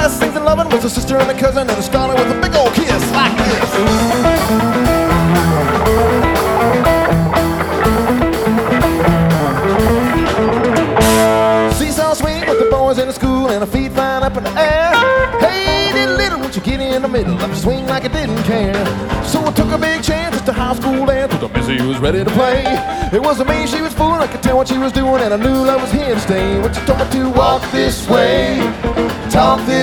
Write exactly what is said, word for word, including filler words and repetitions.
best things in loving was a sister and a cousin and a scholar with a big old kiss like this. Seesaw swing with the boys in the school and her feet flying up in the air. Hey, little, little, won't you get in the middle? Let me swing like I didn't care. So I took a big chance at the high school dance with a missy who was ready to play. It wasn't me she was fooling, I could tell what she was doing, and I knew love was here to stay. When she told me to walk this way, talk this